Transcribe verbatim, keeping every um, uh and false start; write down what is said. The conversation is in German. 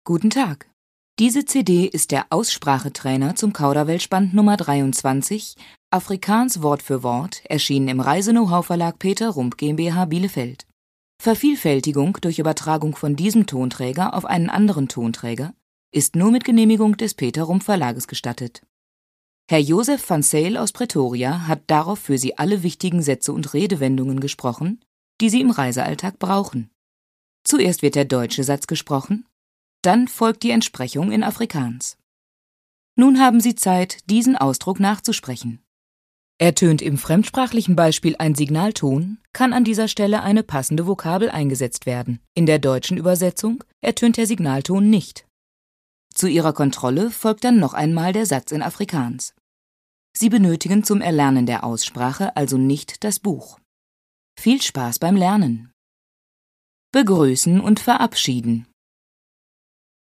Guten Tag. Diese C D ist der Aussprachetrainer zum Kauderwelsch-Band Nummer dreiundzwanzig, Afrikaans Wort für Wort, erschienen im Reise-Know-how-Verlag Peter Rump GmbH Bielefeld. Vervielfältigung durch Übertragung von diesem Tonträger auf einen anderen Tonträger ist nur mit Genehmigung des Peter Rump Verlages gestattet. Herr Josef van Zyl aus Pretoria hat darauf für Sie alle wichtigen Sätze und Redewendungen gesprochen, die Sie im Reisealltag brauchen. Zuerst wird der deutsche Satz gesprochen, dann folgt die Entsprechung in Afrikaans. Nun haben Sie Zeit, diesen Ausdruck nachzusprechen. Ertönt im fremdsprachlichen Beispiel ein Signalton, kann an dieser Stelle eine passende Vokabel eingesetzt werden. In der deutschen Übersetzung ertönt der Signalton nicht. Zu Ihrer Kontrolle folgt dann noch einmal der Satz in Afrikaans. Sie benötigen zum Erlernen der Aussprache also nicht das Buch. Viel Spaß beim Lernen! Begrüßen und verabschieden.